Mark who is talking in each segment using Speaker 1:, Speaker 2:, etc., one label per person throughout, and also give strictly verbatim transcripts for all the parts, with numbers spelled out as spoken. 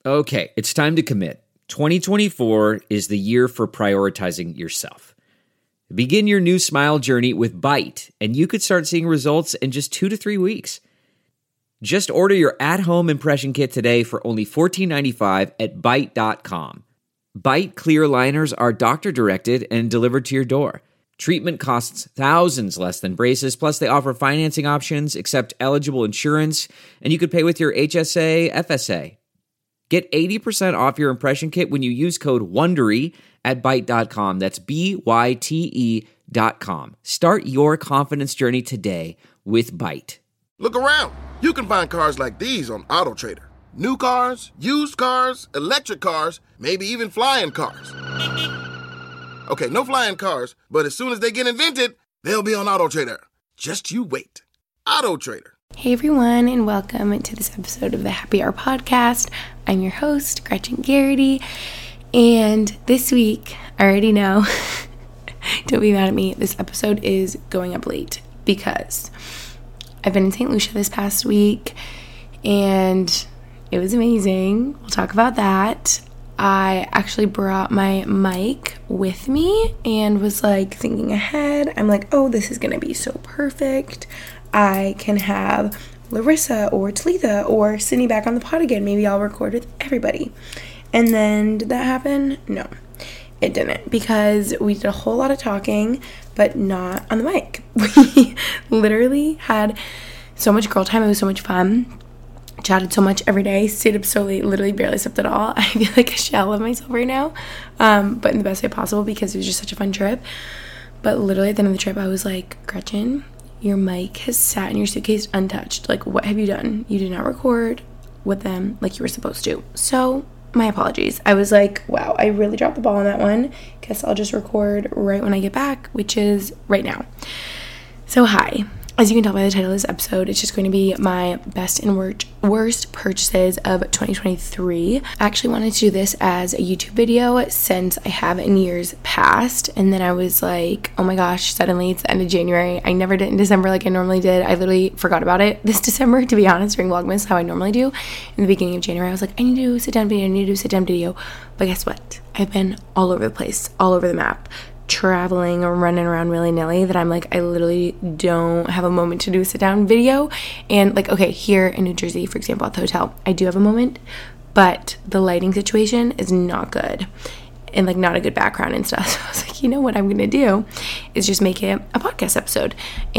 Speaker 1: Okay, it's time to commit. twenty twenty-four is the year for prioritizing yourself. Begin your new smile journey with Byte, and you could start seeing results in just two to three weeks. Just order your at-home impression kit today for only fourteen ninety-five at byte dot com. Byte clear aligners are doctor-directed and delivered to your door. Treatment costs thousands less than braces, plus they offer financing options, accept eligible insurance, and you could pay with your H S A, F S A. Get eighty percent off your impression kit when you use code WONDERY at byte dot com. That's B Y T E dot com. Start your confidence journey today with Byte.
Speaker 2: Look around. You can find cars like these on AutoTrader. New cars, used cars, electric cars, maybe even flying cars. Okay, no flying cars, but as soon as they get invented, they'll be on AutoTrader. Just you wait. AutoTrader.
Speaker 3: Hey everyone, and welcome to this episode of the Happy Hour Podcast. I'm your host, Gretchen Garrity, and this week, I already know, don't be mad at me, this episode is going up late because I've been in Saint Lucia this past week, and it was amazing. We'll talk about that. I actually brought my mic with me and was like thinking ahead. I'm like, oh, this is going to be so perfect. I can have Larissa or Talitha or Sydney back on the pod again. Maybe I'll record with everybody. And then did that happen? No, it didn't, because we did a whole lot of talking, but not on the mic. We literally had so much girl time. It was so much fun. Chatted so much every day. Stayed up so late. Literally barely slept at all. I feel like a shell of myself right now, um, but in the best way possible because it was just such a fun trip. But literally at the end of the trip, I was like, Gretchen, your mic has sat in your suitcase untouched. Like, what have you done? You did not record with them like you were supposed to. So, my apologies. I was like, wow, I really dropped the ball on that one. Guess I'll just record right when I get back, which is right now. So, hi. As you can tell by the title of this episode, it's just going to be my best and wor- worst purchases of twenty twenty-three. I actually wanted to do this as a YouTube video since I have in years past, and then I was like, oh my gosh, suddenly it's the end of January. I never did it in December like I normally did. I literally forgot about it this December, to be honest, during Vlogmas, how I normally do. In the beginning of January, I was like, I need to do a sit-down video, I need to do a sit-down video. But guess what? I've been all over the place, all over the map, traveling or running around willy-nilly, that I'm like, I literally don't have a moment to do a sit-down video. And like, okay, here in New Jersey, for example, at the hotel, I do have a moment, but the lighting situation is not good and like not a good background and stuff. So I was like, you know what I'm gonna do is just make it a podcast episode.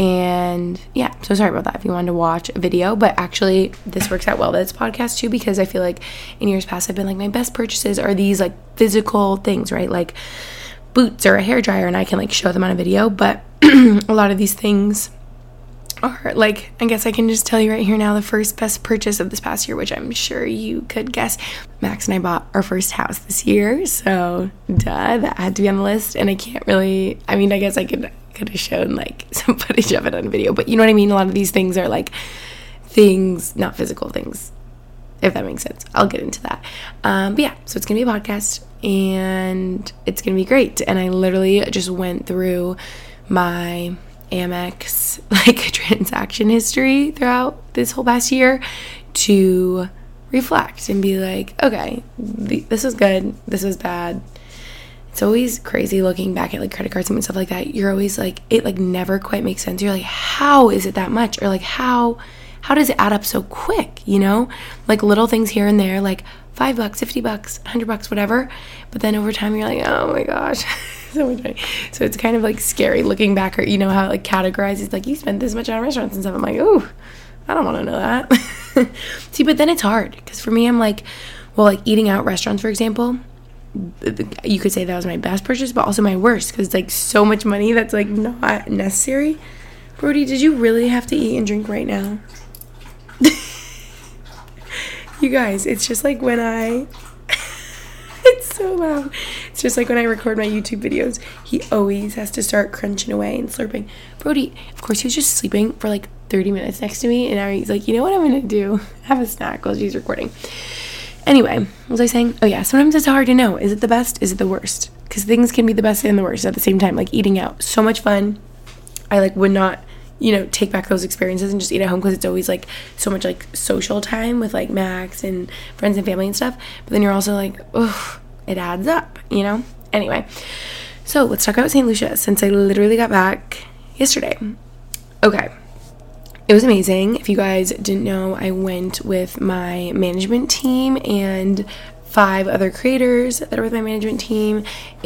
Speaker 3: And yeah, so sorry about that if you wanted to watch a video, but actually this works out well that it's podcast too, because I feel like in years past I've been like, my best purchases are these like physical things, right? Like boots or a hairdryer, and I can like show them on a video. But a lot of these things are like, I guess I can just tell you right here now, the first best purchase of this past year, which I'm sure you could guess. Max and I bought our first house this year, so duh, that had to be on the list. And I can't really, I mean, I guess I could could have shown like some footage of it on a video, but you know what I mean? A lot of these things are like things, not physical things, if that makes sense. I'll get into that. Um, but yeah, so it's gonna be a podcast, and it's gonna be great. And I literally just went through my Amex like transaction history throughout this whole past year to reflect and be like, okay, this was good, this was bad. It's always crazy looking back at like credit cards and stuff like that. You're always like, it like never quite makes sense. You're like, how is it that much? Or like, how how does it add up so quick, you know? Like little things here and there, like five bucks, fifty bucks, a hundred bucks, whatever. But then over time, you're like, oh my gosh, so much money. So it's kind of like scary looking back, or you know how it like categorizes, like you spent this much on restaurants and stuff. I'm like, ooh, I don't want to know that. See, but then it's hard because for me, I'm like, well, like eating out restaurants, for example, you could say that was my best purchase, but also my worst, because like so much money that's like not necessary. Brody, did you really have to eat and drink right now? You guys, it's just like when I it's so loud. It's just like when I record my YouTube videos, he always has to start crunching away and slurping. Brody, of course, he was just sleeping for like thirty minutes next to me, and now he's like, you know what I'm gonna do? Have a snack while she's recording. Anyway, what was I saying? Oh yeah, sometimes it's hard to know. Is it the best? Is it the worst? Because things can be the best and the worst at the same time. Like eating out, so much fun. I like would not you know, take back those experiences and just eat at home because it's always like so much like social time with like Max and friends and family and stuff. But then you're also like, ugh, it adds up, you know? Anyway, so let's talk about Saint Lucia since I literally got back yesterday. Okay. It was amazing. If you guys didn't know, I went with my management team and five other creators that are with my management team,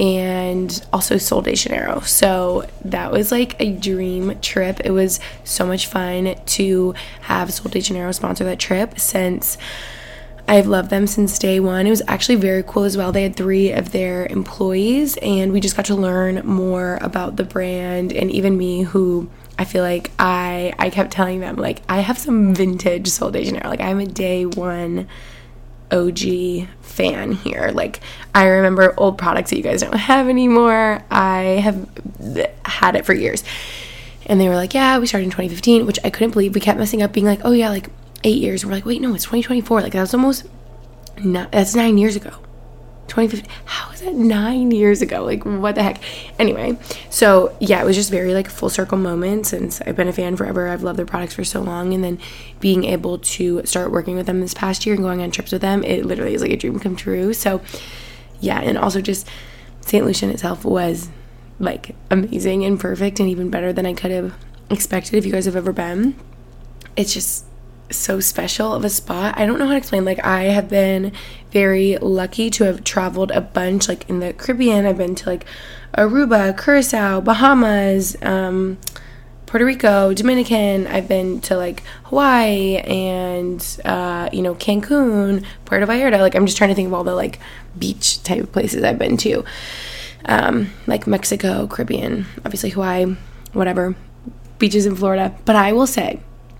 Speaker 3: and also Sol de Janeiro. So that was like a dream trip. It was so much fun to have Sol de Janeiro sponsor that trip since I've loved them since day one. It was actually very cool as well. They had three of their employees, and we just got to learn more about the brand, and even me, who I feel like I I kept telling them, like, I have some vintage Sol de Janeiro. Like, I'm a day one O G fan here. Like, I remember old products that you guys don't have anymore. I have had it for years. And they were like, yeah, we started in twenty fifteen, which I couldn't believe. We kept messing up, being like, oh yeah, like eight years. We're like, wait, no, it's twenty twenty-four. Like, that was almost, not, that's nine years ago. twenty fifteen, how is that nine years ago? Like, what the heck? Anyway, so yeah, it was just very like full circle moment since I've been a fan forever. I've loved their products for so long, and then being able to start working with them this past year and going on trips with them, it literally is like a dream come true. So yeah, and also just Saint Lucia itself was like amazing and perfect and even better than I could have expected. If you guys have ever been, it's just so special of a spot. I don't know how to explain. Like, I have been very lucky to have traveled a bunch, like in the Caribbean. I've been to like Aruba, Curacao, Bahamas, um, Puerto Rico, Dominican. I've been to like Hawaii and, uh, you know, Cancun, Puerto Vallarta. Like, I'm just trying to think of all the like beach type of places I've been to. Um, like Mexico, Caribbean, obviously Hawaii, whatever, beaches in Florida. But I will say,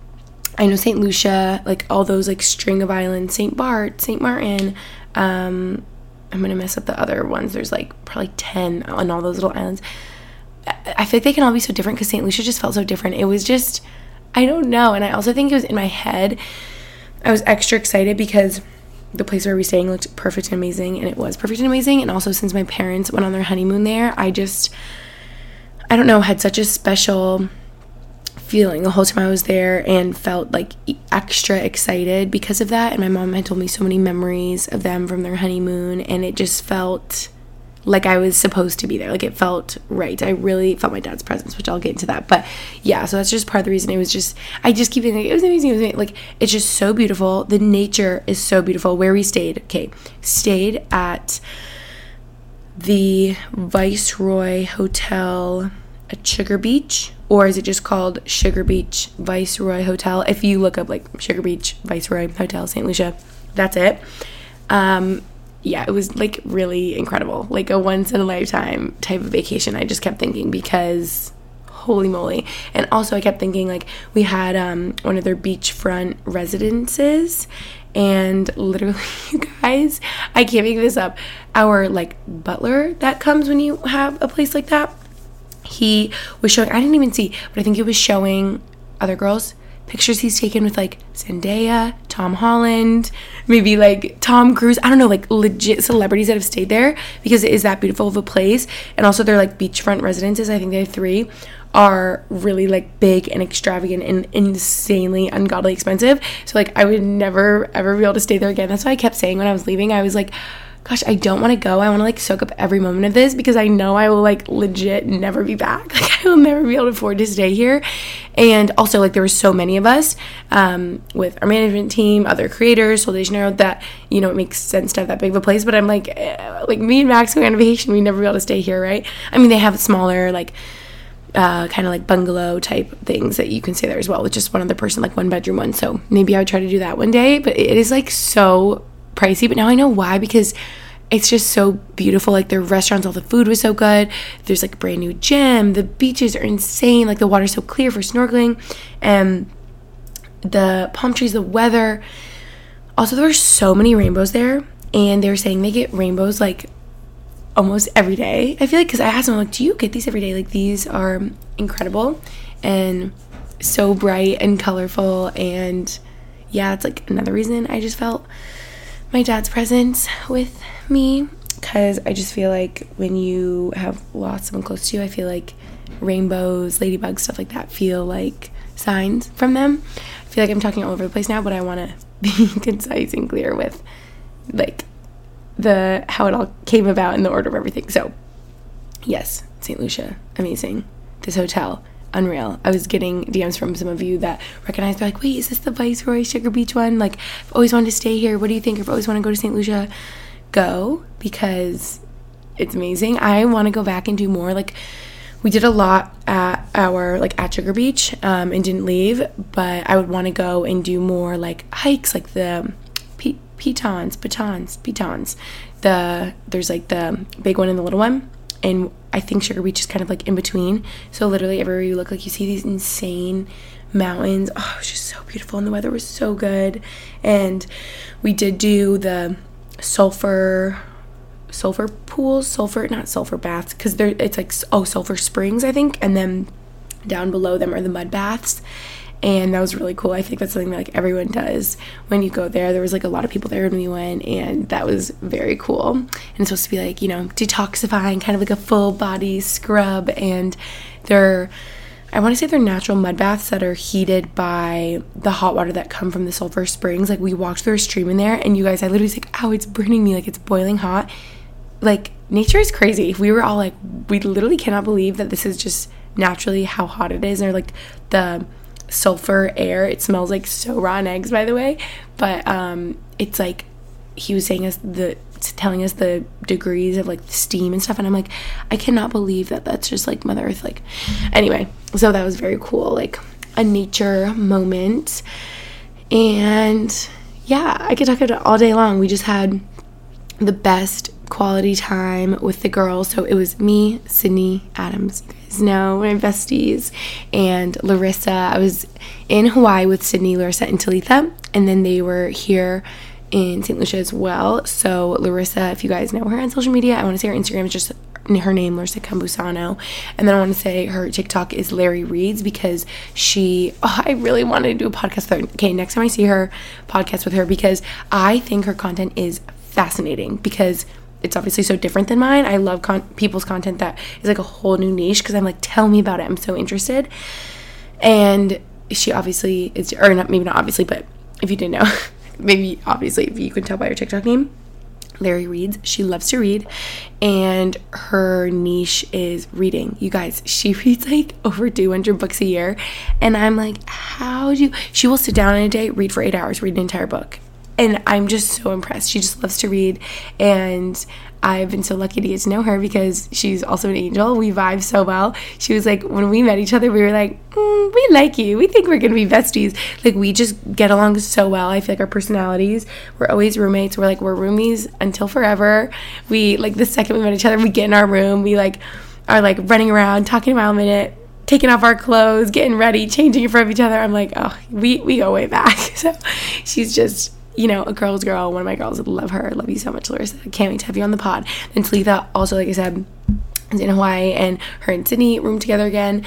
Speaker 3: I know Saint Lucia, like all those like string of islands, Saint Bart, Saint Martin, um, I'm going to mess up the other ones. There's like probably ten on all those little islands. I feel like they can all be so different because Saint Lucia just felt so different. It was just, I don't know. And I also think it was in my head. I was extra excited because the place where we were staying looked perfect and amazing, and it was perfect and amazing. And also, since my parents went on their honeymoon there, I just, I don't know, had such a special feeling the whole time I was there and felt like extra excited because of that. And my mom had told me so many memories of them from their honeymoon, and it just felt like I was supposed to be there. Like, it felt right. I really felt my dad's presence, which I'll get into that. But yeah, so that's just part of the reason. It was just, I just keep thinking, like, it was amazing. It was amazing. Like, it's just so beautiful. The nature is so beautiful. Where we stayed, okay, stayed at the Viceroy Hotel at Sugar Beach, or is it just called Sugar Beach Viceroy Hotel? If you look up like Sugar Beach Viceroy Hotel, Saint Lucia, that's it. Um, yeah, it was like really incredible, like a once in a lifetime type of vacation. I just kept thinking, because holy moly. And also I kept thinking, like, we had um, one of their beachfront residences, and literally, you guys, I can't make this up, our like butler that comes when you have a place like that, he was showing, I didn't even see, but I think he was showing other girls pictures he's taken with like Zendaya, Tom Holland, maybe like Tom Cruise, I don't know, like legit celebrities that have stayed there, because it is that beautiful of a place. And also their like beachfront residences, I think they have three, are really like big and extravagant and insanely ungodly expensive. So like I would never ever be able to stay there again. That's why I kept saying when I was leaving, I was like, gosh, I don't want to go. I want to like soak up every moment of this, because I know I will like legit never be back. Like, I will never be able to afford to stay here. And also, like, there were so many of us um, with our management team, other creators, Sol de Janeiro, that, you know, it makes sense to have that big of a place. But I'm like, eh, like me and Max going on vacation, we never be able to stay here, right? I mean, they have smaller, like, uh, kind of like bungalow type things that you can stay there as well with just one other person, like one bedroom one. So maybe I would try to do that one day. But it is like so pricey, but now I know why, because it's just so beautiful. Like, their restaurants, all the food was so good. There's like a brand new gym. The beaches are insane. Like, the water's so clear for snorkeling, and the palm trees, the weather. Also, there were so many rainbows there, and they were saying they get rainbows like almost every day. I feel like, because I asked them, like, do you get these every day? Like, these are incredible and so bright and colorful. And yeah, it's like another reason I just felt my dad's presence with me, because I just feel like when you have lost someone close to you, I feel like rainbows, ladybugs, stuff like that feel like signs from them. I feel like I'm talking all over the place now, but I want to be concise and clear with like the how it all came about and the order of everything. So yes, Saint Lucia, amazing. This hotel, unreal. I was getting D Ms from some of you that recognized, they're like, wait, is this the Viceroy Sugar Beach one? Like, I've always wanted to stay here. What do you think? If I always want to go to Saint Lucia, go, because it's amazing. I want to go back and do more. Like, we did a lot at our, like, at Sugar Beach um, and didn't leave, but I would want to go and do more, like, hikes, like the pe- pitons, batons, pitons. The, there's, like, the big one and the little one, and I think Sugar Beach is kind of, like, in between. So literally everywhere you look, like, you see these insane mountains. Oh, it was just so beautiful, and the weather was so good. And we did do the sulfur... sulfur pools, sulfur, not sulfur baths, because they're, it's like, oh, sulfur springs, I think, and then down below them are the mud baths, and that was really cool. I think that's something that, like, everyone does when you go there. There was, like, a lot of people there when we went, and that was very cool. And it's supposed to be, like, you know, detoxifying, kind of like a full body scrub, and they're, I want to say they're natural mud baths that are heated by the hot water that come from the sulfur springs. Like, we walked through a stream in there, and you guys, I literally was like, ow, it's burning me, like, it's boiling hot. Like, nature is crazy. We were all like, we literally cannot believe that this is just naturally how hot it is. And, like, the sulfur air, it smells like so rotten eggs, by the way. But um, it's like, he was saying us the, telling us the degrees of, like, the steam and stuff. And I'm like, I cannot believe that that's just, like, Mother Earth. Like, anyway, so that was very cool. Like, a nature moment. And yeah, I could talk about it all day long. We just had the best quality time with the girls. So it was me, Sydney, Adams, you guys know, my besties, and Larissa. I was in Hawaii with Sydney, Larissa, and Talitha, and then they were here in Saint Lucia as well. So Larissa, if you guys know her on social media, I want to say her Instagram is just her name, Larissa Campusano, and then I want to say her TikTok is Larry Reads, because she, oh, I really wanted to do a podcast with her. Okay, next time I see her, podcast with her, because I think her content is fascinating, because it's obviously so different than mine. I love con- people's content that is like a whole new niche, because I'm like, tell me about it. I'm so interested. And she obviously is, or not, maybe not obviously, but if you didn't know, maybe obviously, if you can tell by her TikTok name, Larry Reads. She loves to read, and her niche is reading. You guys, she reads like over two hundred books a year, and I'm like, how do you, she will sit down in a day, read for eight hours, read an entire book. And I'm just so impressed. She just loves to read, and I've been so lucky to get to know her, because she's also an angel. We vibe so well. She was like, when we met each other, we were like, mm, we like you. We think we're going to be besties. Like, we just get along so well. I feel like our personalities, we're always roommates. We're like, we're roomies until forever. We, like, the second we met each other, we get in our room. We, like, are, like, running around, talking about a minute, taking off our clothes, getting ready, changing in front of each other. I'm like, oh, we, we go way back. So she's just, you know, a girl's girl. One of my girls. Love her. Love you so much, Larissa. I can't wait to have you on the pod. And Talitha, also, like I said, is in Hawaii, and her and Sydney room together again.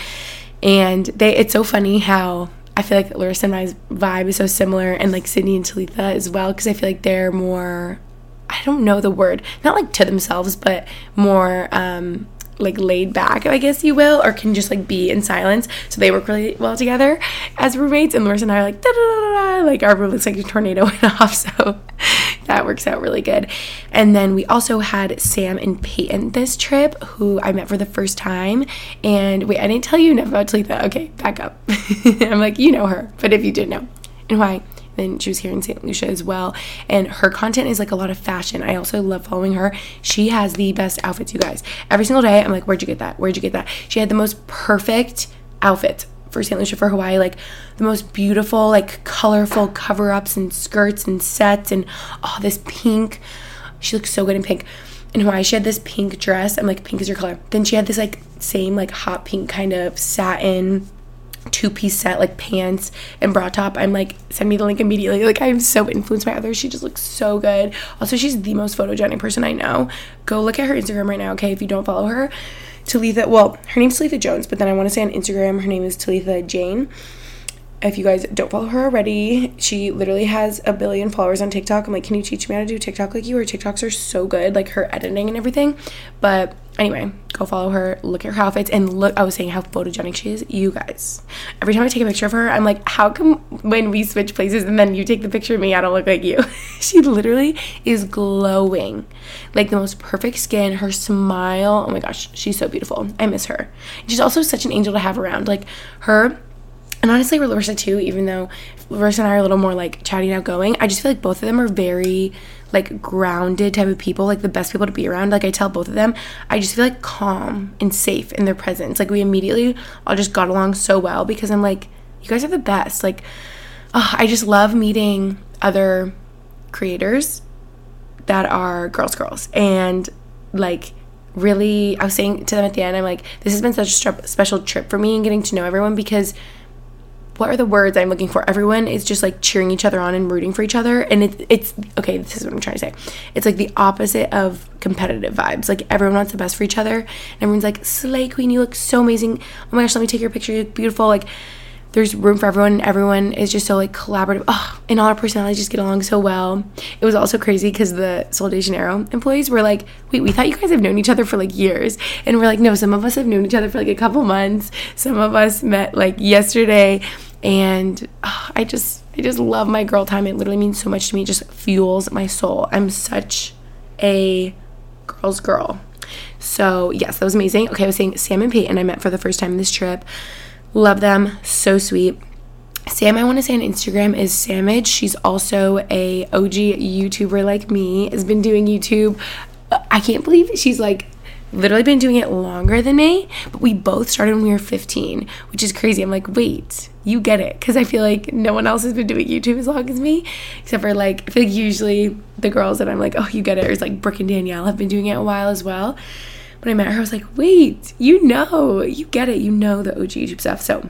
Speaker 3: And they, it's so funny how I feel like Larissa and my vibe is so similar, and like Sydney and Talitha as well, because I feel like they're more, I don't know the word, not like to themselves, but more um like laid back, I guess you will, or can just like be in silence. So they work really well together as roommates, and Larissa and I are like da da da da, like our room looks like a tornado went off. So that works out really good. And then we also had Sam and Peyton this trip, who I met for the first time. And wait, I didn't tell you enough about Talitha. Okay, back up. I'm like, you know her, but if you didn't know, and why? Then she was here in Saint Lucia as well, and her content is like a lot of fashion. I also love following her. She has the best outfits, you guys. Every single day I'm like, where'd you get that? Where'd you get that? She had the most perfect outfits for Saint Lucia, for Hawaii, like the most beautiful, like colorful cover-ups and skirts and sets, and oh, this pink, she looks so good in pink. In Hawaii, she had this pink dress. I'm like, pink is your color. Then she had this like same like hot pink kind of satin two-piece set, like pants and bra top. I'm like, send me the link immediately. Like, I'm so influenced by others. She just looks so good. Also, she's the most photogenic person I know. Go look at her Instagram right now, okay, if you don't follow her. Talitha, well, her name's Talitha Jones, but then I want to say on Instagram her name is Talitha Jane. If you guys don't follow her already, she literally has a billion followers on TikTok. I'm like, can you teach me how to do TikTok like you? Her TikToks are so good, like her editing and everything. But anyway, go follow her, look at her outfits, and look, I was saying how photogenic she is. You guys, every time I take a picture of her, I'm like, how come when we switch places and then you take the picture of me, I don't look like you? She literally is glowing, like the most perfect skin, her smile, oh my gosh, she's so beautiful. I miss her. She's also such an angel to have around, like her, and honestly Larissa too, even though Larissa and I are a little more like chatty and outgoing, I just feel like both of them are very like grounded type of people, like the best people to be around. Like I tell both of them, I just feel like calm and safe in their presence. Like we immediately all just got along so well because I'm like, you guys are the best. Like oh, I just love meeting other creators that are girls girls and like really, I was saying to them at the end, I'm like, this has been such a special trip for me and getting to know everyone, because what are the words I'm looking for? Everyone is just like cheering each other on and rooting for each other. And it, it's, okay, this is what I'm trying to say. It's like the opposite of competitive vibes. Like everyone wants the best for each other. And everyone's like, slay queen, you look so amazing. Oh my gosh, let me take your picture. You look beautiful. Like there's room for everyone. Everyone is just so like collaborative. Oh, and all our personalities just get along so well. It was also crazy because the Sol de Janeiro employees were like, wait, we thought you guys have known each other for like years. And we're like, no, some of us have known each other for like a couple months. Some of us met like yesterday. And oh, I just, I just love my girl time. It literally means so much to me. It just fuels my soul. I'm such a girl's girl. So yes, that was amazing. Okay, I was saying Sam and Peyton I met for the first time this trip. Love them. So sweet. Sam, I want to say on Instagram is Samage. She's also a O G YouTuber like me. Has been doing YouTube. I can't believe she's like literally been doing it longer than me, but we both started when we were fifteen, which is crazy. I'm like, wait, you get it, because I feel like no one else has been doing YouTube as long as me, except for like, I feel like usually the girls that I'm like, oh, you get it, or it's like Brooke and Danielle have been doing it a while as well. When I met her, I was like, wait, you know, you get it, you know the O G YouTube stuff. So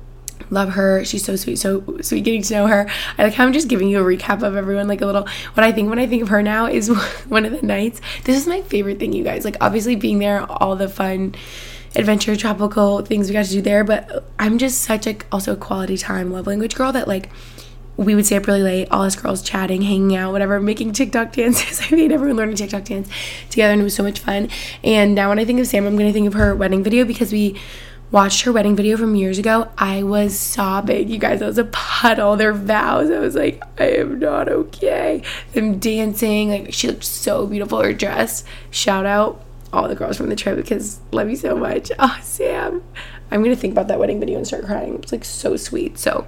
Speaker 3: love her. She's so sweet, so sweet getting to know her. I like how I'm just giving you a recap of everyone, like a little, what I think when I think of her now is one of the nights. This is my favorite thing, you guys. Like obviously being there, all the fun, adventure, tropical things we got to do there, but I'm just such a, also a quality time love language girl that like we would stay up really late, all us girls chatting, hanging out, whatever, making TikTok dances. I made everyone learn a TikTok dance together and it was so much fun. And now when I think of Sam, I'm going to think of her wedding video, because we watched her wedding video from years ago. I was sobbing, you guys. I was a puddle. Their vows, I was like, I am not okay. Them dancing, like she looked so beautiful. Her dress, shout out all the girls from the trip, because love you so much. Oh, Sam, I'm gonna think about that wedding video and start crying. It's like so sweet. So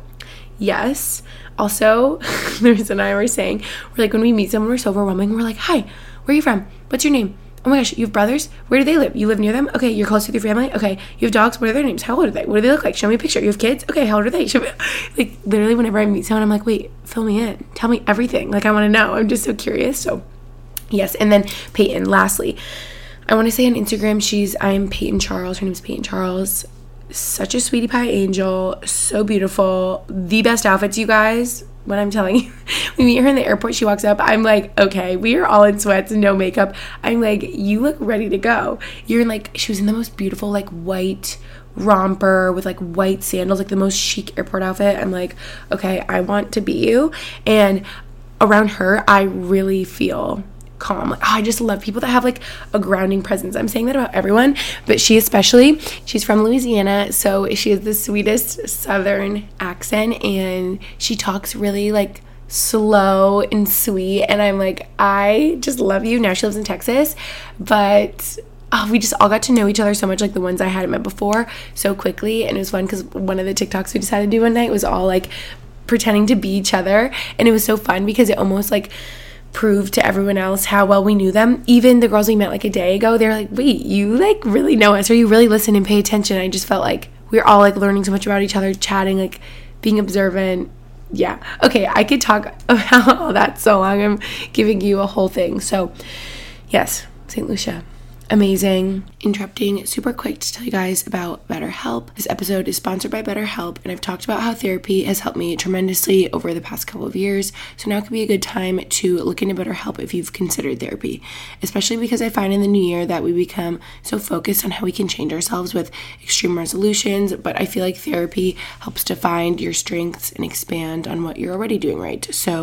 Speaker 3: yes, also Larissa and I were saying, we're like, when we meet someone, we're so overwhelming, we're like, hi, where are you from, what's your name? Oh my gosh, you have brothers? Where do they live? You live near them? Okay, you're close with your family? Okay, you have dogs? What are their names? How old are they? What do they look like? Show me a picture. You have kids? Okay, how old are they? Show me. Like, literally, whenever I meet someone, I'm like, wait, fill me in. Tell me everything. Like, I want to know. I'm just so curious. So, yes. And then Peyton, lastly, I want to say on Instagram, she's, I'm Peyton Charles. Her name's Peyton Charles. Such a sweetie pie angel. So beautiful. The best outfits, you guys. When I'm telling you, we meet her in the airport, she walks up, I'm like, okay, we are all in sweats and no makeup. I'm like, you look ready to go. You're in like, she was in the most beautiful like white romper with like white sandals, like the most chic airport outfit. I'm like, okay, I want to be you. And around her, I really feel calm. Like, oh, I just love people that have like a grounding presence. I'm saying that about everyone, but she especially, she's from Louisiana, so she has the sweetest southern accent, and she talks really like slow and sweet, and I'm like, I just love you. Now she lives in Texas, but oh, we just all got to know each other so much, like the ones I hadn't met before, so quickly. And it was fun because one of the TikToks we decided to do one night was all like pretending to be each other, and it was so fun because it almost like proved to everyone else how well we knew them. Even the girls we met like a day ago, they're like, wait, you like really know us, or you really listen and pay attention. I just felt like we were all like learning so much about each other, chatting, like being observant. Yeah, okay, I could talk about all that so long. I'm giving you a whole thing. So yes, Saint Lucia, amazing. Interrupting super quick to tell you guys about BetterHelp. This episode is sponsored by BetterHelp, and I've talked about how therapy has helped me tremendously over the past couple of years, so now could be a good time to look into BetterHelp if you've considered therapy, especially because I find in the new year that we become so focused on how we can change ourselves with extreme resolutions, but I feel like therapy helps to find your strengths and expand on what you're already doing right. So we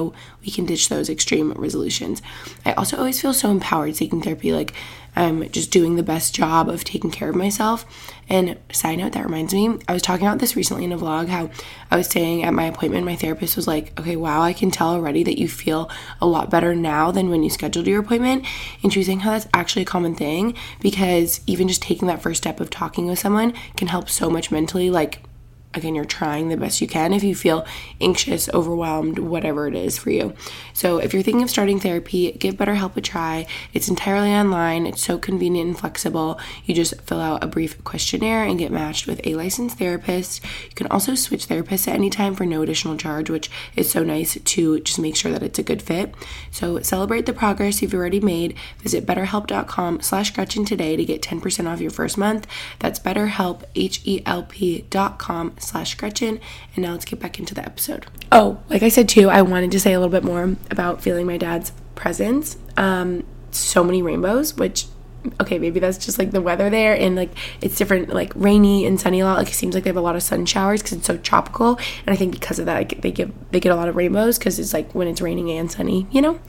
Speaker 3: we can ditch those extreme resolutions. I also always feel so empowered taking therapy, like I'm just doing the best job of taking care of myself. And side note, that reminds me, I was talking about this recently in a vlog, how I was saying at my appointment, my therapist was like, okay, wow, I can tell already that you feel a lot better now than when you scheduled your appointment. And she was saying how that's actually a common thing, because even just taking that first step of talking with someone can help so much mentally. Like, again, you're trying the best you can if you feel anxious, overwhelmed, whatever it is for you. So if you're thinking of starting therapy, give BetterHelp a try. It's entirely online. It's so convenient and flexible. You just fill out a brief questionnaire and get matched with a licensed therapist. You can also switch therapists at any time for no additional charge, which is so nice to just make sure that it's a good fit. So celebrate the progress you've already made. Visit betterhelp.com slash Gretchen today to get ten percent off your first month. That's betterhelp, H-E-L-P dot com slash Gretchen. And now let's get back into the episode. Oh, like I said too, I wanted to say a little bit more about feeling my dad's presence. Um, so many rainbows, which, okay, maybe that's just like the weather there, and like it's different, like rainy and sunny a lot. Like it seems like they have a lot of sun showers because it's so tropical, and I think because of that, like, they give they get a lot of rainbows because it's like when it's raining and sunny, you know.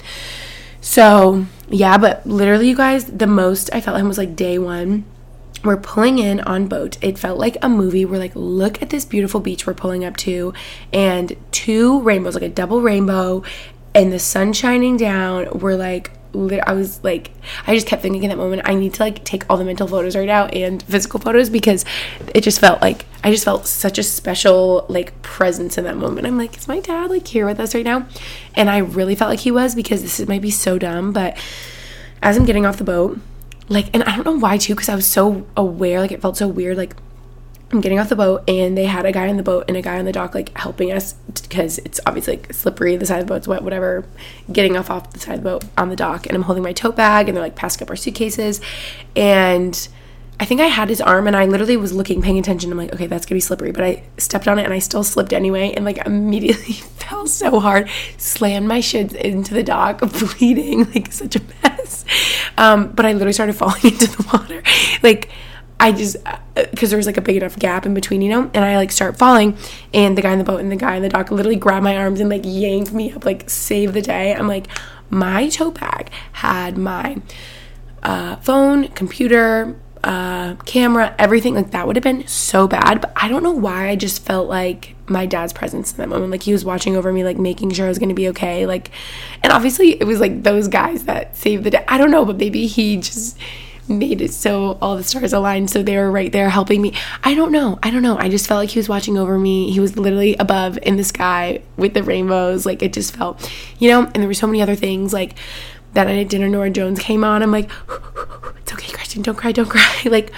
Speaker 3: So yeah, but literally, you guys, the most I felt him was like day one. We're pulling in on boat. It felt like a movie. We're like, look at this beautiful beach we're pulling up to, and two rainbows, like a double rainbow, and the sun shining down. We're like, I was like, I just kept thinking in that moment, I need to like take all the mental photos right now and physical photos, because it just felt like, I just felt such a special like presence in that moment. I'm like, is my dad like here with us right now? And I really felt like he was, because this might be so dumb, but as I'm getting off the boat, like, and I don't know why too, because I was so aware, like it felt so weird, like I'm getting off the boat and they had a guy on the boat and a guy on the dock like helping us, because it's obviously like slippery, the side of the boat's wet, whatever, getting off off the side of the boat on the dock, and I'm holding my tote bag and they're like passing up our suitcases, and I think I had his arm and I literally was looking, paying attention. I'm like, okay, that's gonna be slippery, but I stepped on it and I still slipped anyway, and like immediately fell so hard, slammed my shins into the dock, bleeding, like such a mess. Um, but I literally started falling into the water, like I just, because there was like a big enough gap in between, you know, and I like start falling, and the guy in the boat and the guy in the dock literally grabbed my arms and like yanked me up, like save the day. I'm like, my tote bag had my uh, phone, computer, uh, camera, everything. Like that would have been so bad, but I don't know why I just felt like my dad's presence in that moment, like he was watching over me, like making sure I was going to be okay. Like, and obviously it was like those guys that saved the day. I don't know, but maybe he just made it so all the stars aligned, so they were right there helping me. I don't know. I don't know. I just felt like he was watching over me. He was literally above in the sky with the rainbows. Like it just felt, you know, and there were so many other things. Like that night at dinner, Norah Jones came on. I'm like, it's okay, Gretchen, don't cry, don't cry. Like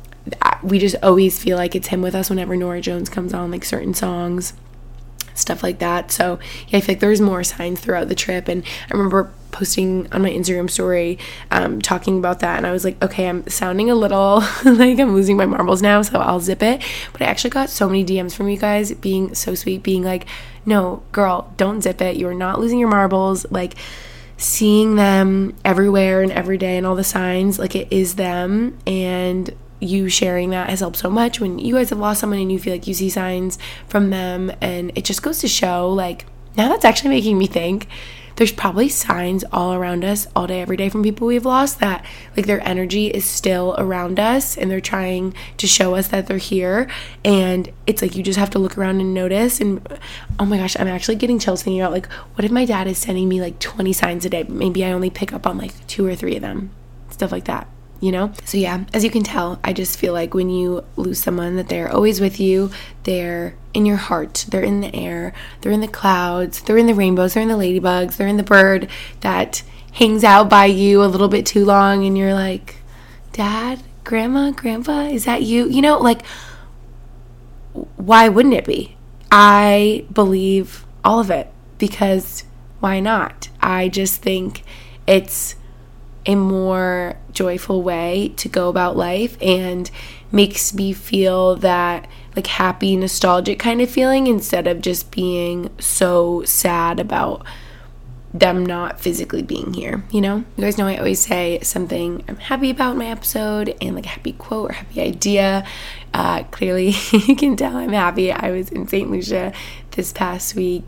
Speaker 3: we just always feel like it's him with us whenever Norah Jones comes on, like certain songs, stuff like that. So yeah, I feel like there's more signs throughout the trip, and I remember posting on my Instagram story um talking about that, and I was like, okay, I'm sounding a little like I'm losing my marbles now, so I'll zip it. But I actually got so many D Ms from you guys being so sweet, being like, no girl, don't zip it, you're not losing your marbles, like seeing them everywhere and every day and all the signs, like it is them. And you sharing that has helped so much when you guys have lost someone and you feel like you see signs from them, and it just goes to show, like, now that's actually making me think there's probably signs all around us all day, every day from people we've lost, that like their energy is still around us and they're trying to show us that they're here. And it's like you just have to look around and notice. And oh my gosh, I'm actually getting chills thinking about like, what if my dad is sending me like twenty signs a day, but maybe I only pick up on like two or three of them, stuff like that, you know? So yeah, as you can tell, I just feel like when you lose someone, that they're always with you. They're in your heart, they're in the air, they're in the clouds, they're in the rainbows, they're in the ladybugs, they're in the bird that hangs out by you a little bit too long, and you're like, Dad, Grandma, Grandpa, is that you? You know, like, why wouldn't it be? I believe all of it, because why not? I just think it's a more joyful way to go about life, and makes me feel that like happy, nostalgic kind of feeling, instead of just being so sad about them not physically being here, you know? You guys know I always say something I'm happy about in my episode, and like a happy quote or happy idea. Uh, clearly you can tell I'm happy. I was in Saint Lucia this past week.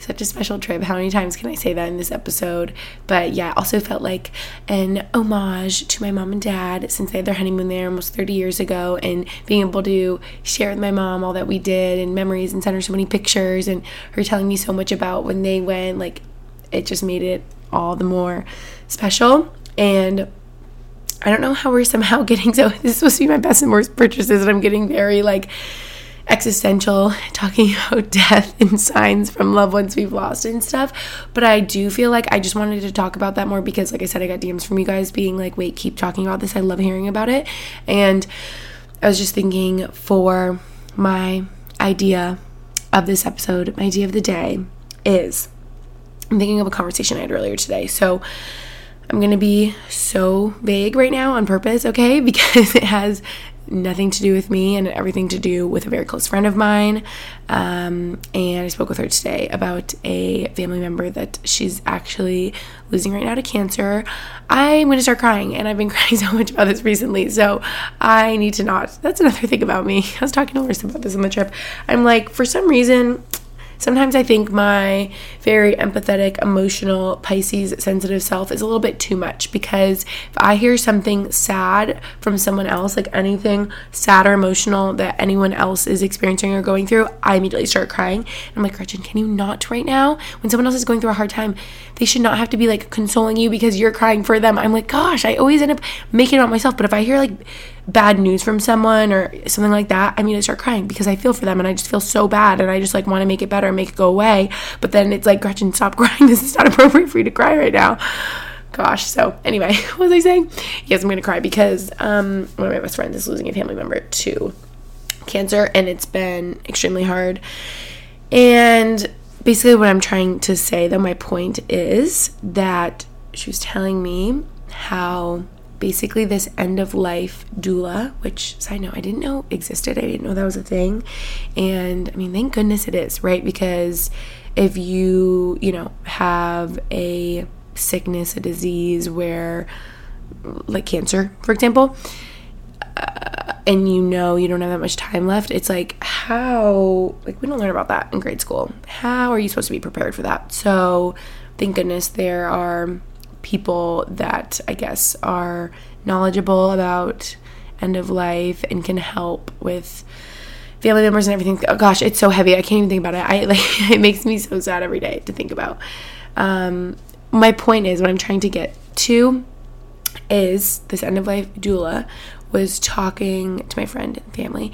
Speaker 3: such a special trip. How many times can I say that in this episode? But yeah, also felt like an homage to my mom and dad since they had their honeymoon there almost thirty years ago, and being able to share with my mom all that we did and memories and send her so many pictures and her telling me so much about when they went, like it just made it all the more special. And I don't know how we're somehow getting so, this is supposed to be my best and worst purchases, and I'm getting very like existential, talking about death and signs from loved ones we've lost and stuff. But I do feel like I just wanted to talk about that more because, like I said, I got D Ms from you guys being like, wait, keep talking about this. I love hearing about it. And I was just thinking for my idea of this episode, my idea of the day is, I'm thinking of a conversation I had earlier today. So I'm going to be so vague right now on purpose, okay? Because it has nothing to do with me and everything to do with a very close friend of mine. Um, and I spoke with her today about a family member that she's actually losing right now to cancer. I'm going to start crying, and I've been crying so much about this recently, so I need to not. That's another thing about me. I was talking to Larissa about this on the trip. I'm like, for some reason, sometimes I think my very empathetic, emotional, Pisces, sensitive self is a little bit too much, because if I hear something sad from someone else, like anything sad or emotional that anyone else is experiencing or going through, I immediately start crying. And I'm like, Gretchen, can you not right now? When someone else is going through a hard time, they should not have to be like consoling you because you're crying for them. I'm like, gosh, I always end up making it about myself. But if I hear like bad news from someone or something like that, I mean, I start crying because I feel for them and I just feel so bad and I just like want to make it better and make it go away. But then it's like, Gretchen, stop crying. This is not appropriate for you to cry right now. Gosh. So anyway, what was I saying? Yes, I'm going to cry because um, one of my best friends is losing a family member to cancer, and it's been extremely hard. And basically what I'm trying to say, though, my point is that she was telling me how basically this end of life doula, which, side note, I didn't know existed. I didn't know that was a thing. And I mean, thank goodness it is, right? Because if you, you know, have a sickness, a disease where, like cancer, for example, uh, and you know you don't have that much time left, it's like, how, like we don't learn about that in grade school. How are you supposed to be prepared for that? So thank goodness there are people that I guess are knowledgeable about end of life and can help with family members and everything. Oh gosh, it's so heavy. I can't even think about it. I like it makes me so sad every day to think about. Um, my point is, what I'm trying to get to is this end of life doula was talking to my friend and family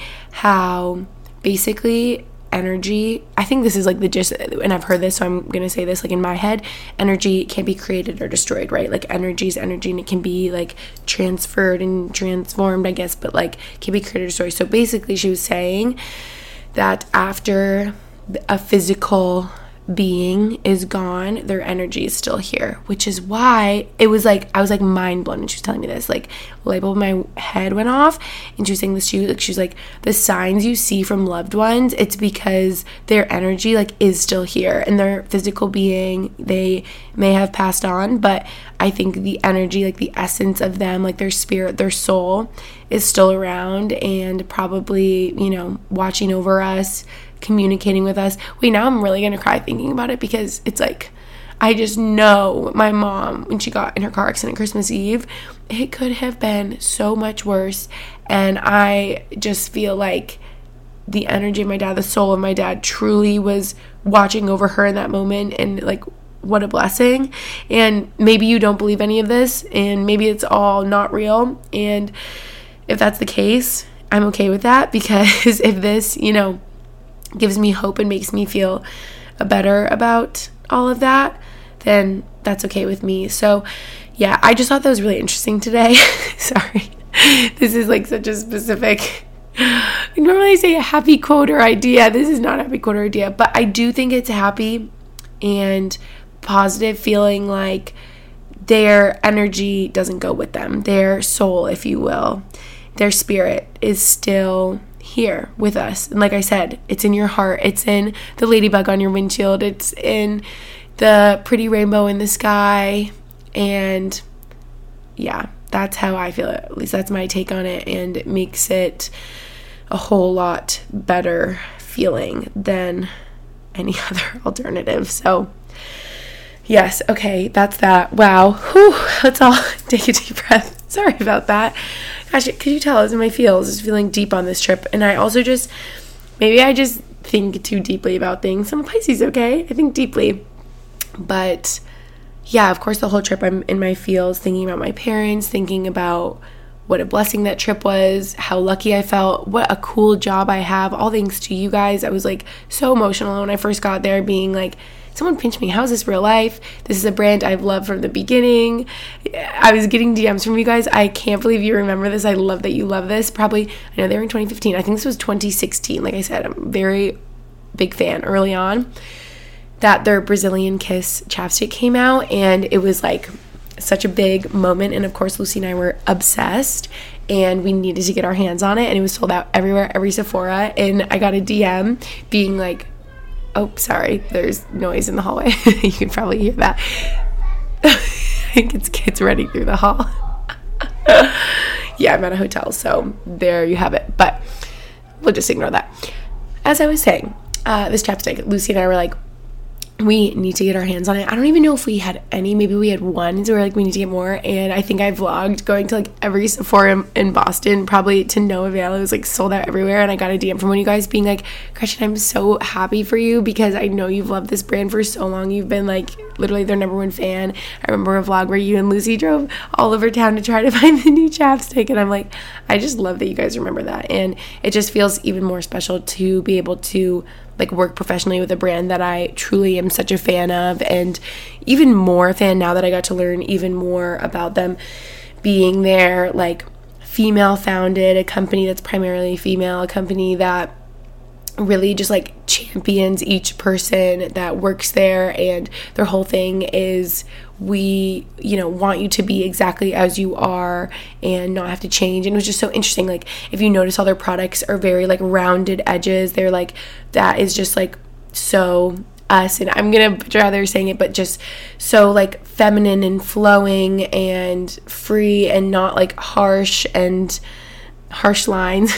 Speaker 3: how basically energy, I think this is like the gist, and I've heard this, so I'm going to say this like in my head, energy can't be created or destroyed, right? Like energy is energy and it can be like transferred and transformed, I guess, but like can be created or destroyed. So basically she was saying that after a physical being is gone, their energy is still here, which is why it was like, I was like mind blown when she was telling me this, like light bulb in my head went off, and she was saying this, she like she was like, the signs you see from loved ones, it's because their energy like is still here, and their physical being, they may have passed on, but I think the energy, like the essence of them, like their spirit, their soul is still around and probably, you know, watching over us, communicating with us. Wait, now I'm really gonna cry thinking about it, because it's like, I just know my mom, when she got in her car accident Christmas Eve, it could have been so much worse, and I just feel like the energy of my dad, the soul of my dad truly was watching over her in that moment, and like, what a blessing. And maybe you don't believe any of this, and maybe it's all not real, and if that's the case, I'm okay with that, because if this, you know, gives me hope and makes me feel better about all of that, then that's okay with me. So yeah, I just thought that was really interesting today. Sorry, this is like such a specific, I normally say a happy quote or idea. This is not a happy quote or idea, but I do think it's happy and positive, feeling like their energy doesn't go with them, their soul, if you will, their spirit is still here with us. And like I said, it's in your heart, it's in the ladybug on your windshield, it's in the pretty rainbow in the sky. And yeah, that's how I feel it. At least that's my take on it, and it makes it a whole lot better feeling than any other alternative. So yes, okay, that's that. Wow. Whew, let's all take a deep breath. Sorry about that. Gosh, could you tell I was in my feels, just feeling deep on this trip. And I also just, maybe I just think too deeply about things. I'm a Pisces, okay? I think deeply. But yeah, of course, the whole trip I'm in my feels, thinking about my parents, thinking about what a blessing that trip was, how lucky I felt, what a cool job I have, all thanks to you guys. I was like so emotional when I first got there, being like, someone pinch me. How is this real life? This is a brand I've loved from the beginning. I was getting D Ms from you guys. I can't believe you remember this. I love that you love this. Probably, I know they were in twenty fifteen. I think this was twenty sixteen. Like I said, I'm a very big fan early on that their Brazilian Kiss chapstick came out, and it was like such a big moment. And of course, Lucy and I were obsessed, and we needed to get our hands on it, and it was sold out everywhere, every Sephora. And I got a D M being like, oh, sorry, there's noise in the hallway. You can probably hear that. I think it's kids running through the hall. Yeah, I'm at a hotel, so there you have it. But we'll just ignore that. As I was saying, uh, this chapstick, Lucy and I were like, we need to get our hands on it. I don't even know if we had any. Maybe we had one. So we were like, we need to get more. And I think I vlogged going to like every Sephora in Boston, probably to no avail. It was like sold out everywhere. And I got a D M from one of you guys being like, Gretchen, I'm so happy for you because I know you've loved this brand for so long. You've been like literally their number one fan. I remember a vlog where you and Lucy drove all over town to try to find the new chapstick. And I'm like, I just love that you guys remember that. And it just feels even more special to be able to like work professionally with a brand that I truly am such a fan of, and even more a fan now that I got to learn even more about them being there, like female founded, a company that's primarily female, a company that really just like champions each person that works there, and their whole thing is we, you know, want you to be exactly as you are and not have to change. And it was just so interesting. Like if you notice, all their products are very like rounded edges. They're like, that is just like so us, and I'm gonna butcher how they're saying it, but just so like feminine and flowing and free and not like harsh and harsh lines.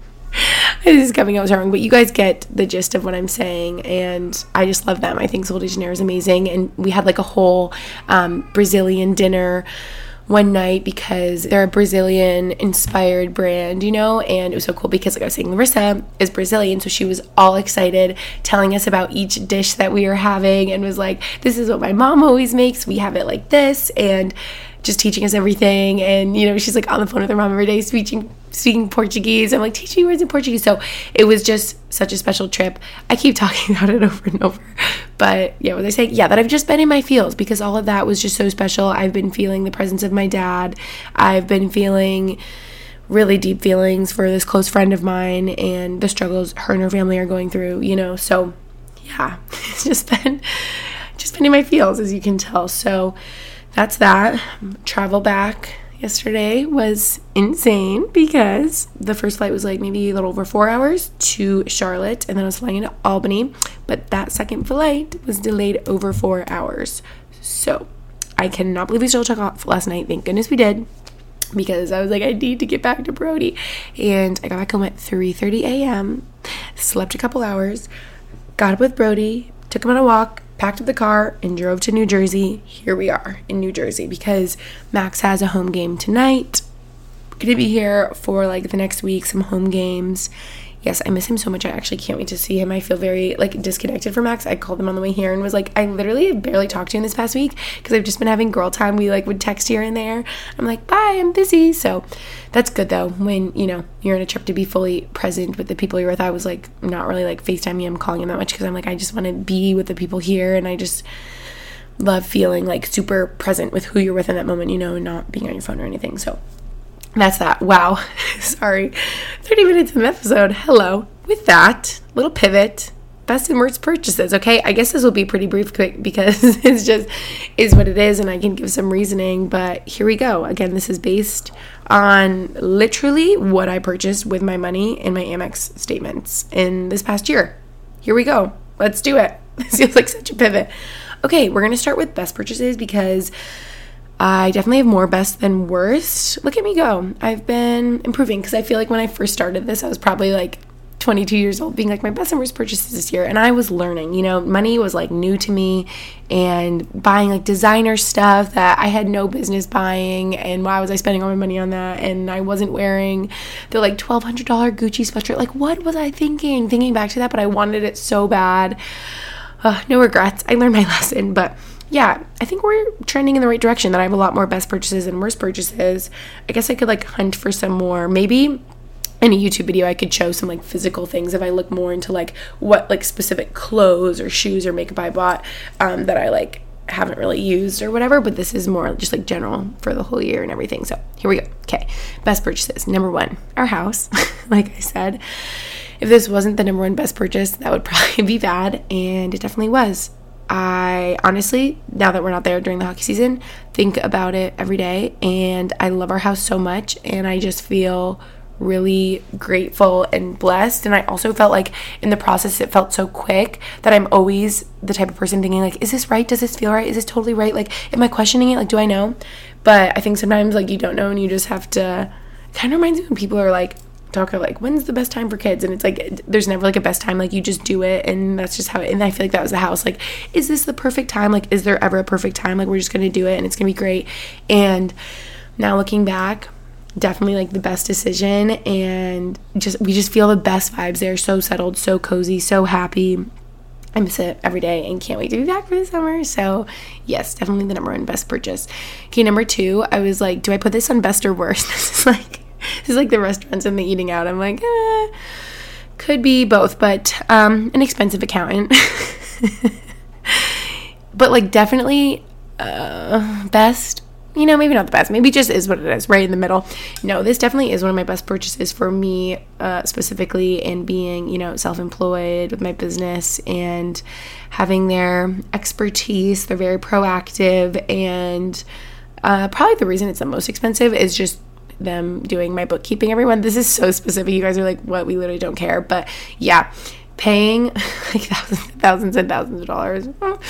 Speaker 3: This is coming out wrong, but you guys get the gist of what I'm saying, and I just love them. I think Sol de Janeiro is amazing, and we had like a whole um, Brazilian dinner one night because they're a Brazilian inspired brand, you know, and it was so cool because like I was saying, Larissa is Brazilian, so she was all excited telling us about each dish that we were having and was like, this is what my mom always makes, we have it like this, and just teaching us everything. And you know, she's like on the phone with her mom every day speaking speaking Portuguese. I'm like, teach me words in Portuguese. So it was just such a special trip. I keep talking about it over and over, but yeah, what I say, yeah, that I've just been in my feels because all of that was just so special. I've been feeling the presence of my dad. I've been feeling really deep feelings for this close friend of mine and the struggles her and her family are going through, you know. So yeah, it's just been just been in my feels, as you can tell. So that's that. Travel back yesterday was insane because the first flight was like maybe a little over four hours to Charlotte, and then I was flying into Albany, but that second flight was delayed over four hours. So I cannot believe we still took off last night. Thank goodness we did, because I was like, I need to get back to Brody. And I got back home at three thirty a.m., slept a couple hours, got up with Brody, took him on a walk, packed up the car, and drove to New Jersey. Here we are in New Jersey because Max has a home game tonight. We're going to be here for like the next week, some home games. Yes, I miss him so much. I actually can't wait to see him. I feel very like disconnected from Max. I called him on the way here and was like, I literally have barely talked to him this past week because I've just been having girl time. We like would text here and there. I'm like, bye, I'm busy. So that's good though, when, you know, you're on a trip, to be fully present with the people you're with. I was like not really like FaceTiming him, calling him that much because I'm like, I just want to be with the people here, and I just love feeling like super present with who you're with in that moment, you know, and not being on your phone or anything. So that's that. Wow. Sorry. thirty minutes of an episode. Hello. With that, little pivot. Best and worst purchases. Okay. I guess this will be pretty brief, quick, because it's just is what it is, and I can give some reasoning, but here we go. Again, this is based on literally what I purchased with my money and my Amex statements in this past year. Here we go. Let's do it. This feels like such a pivot. Okay. We're going to start with best purchases because I definitely have more best than worst. Look at me go. I've been improving because I feel like when I first started this, I was probably like twenty-two years old being like my best and worst purchases this year. And I was learning, you know, money was like new to me, and buying like designer stuff that I had no business buying. And why was I spending all my money on that? And I wasn't wearing the like twelve hundred dollars Gucci sweatshirt. Like, what was I thinking? Thinking back to that, but I wanted it so bad. Uh, no regrets. I learned my lesson, but yeah, I think we're trending in the right direction, that I have a lot more best purchases and worst purchases. I guess I could like hunt for some more. Maybe in a YouTube video I could show some like physical things if I look more into like what like specific clothes or shoes or makeup I bought um, that I like haven't really used or whatever. But this is more just like general for the whole year and everything. So here we go. Okay, best purchases. Number one, our house. Like I said, if this wasn't the number one best purchase, that would probably be bad, and it definitely was. I honestly, now that we're not there during the hockey season, think about it every day, and I love our house so much, and I just feel really grateful and blessed. And I also felt like in the process it felt so quick that I'm always the type of person thinking like, is this right? Does this feel right? Is this totally right? Like, am I questioning it? Like, do I know? But I think sometimes like you don't know, and you just have to, it kind of reminds me when people are like, talk of like, when's the best time for kids? And it's like, there's never like a best time. Like, you just do it, and that's just how it, and I feel like that was the house. Like, is this the perfect time? Like, is there ever a perfect time? Like, we're just gonna do it, and it's gonna be great. And now looking back, definitely like the best decision, and just we just feel the best vibes there. So settled, so cozy, so happy. I miss it every day and can't wait to be back for the summer. So yes, definitely the number one best purchase. Okay, number two, I was like, do I put this on best or worst? This is like This is like the restaurants and the eating out. I'm like, eh, could be both, but um, an expensive accountant. But like definitely uh, best, you know, maybe not the best. Maybe just is what it is, right in the middle. No, this definitely is one of my best purchases for me, uh, specifically in being, you know, self-employed with my business and having their expertise. They're very proactive, and uh, probably the reason it's the most expensive is just them doing my bookkeeping. Everyone, this is so specific. You guys are like, what? We literally don't care. But yeah, paying like thousands, thousands and thousands of dollars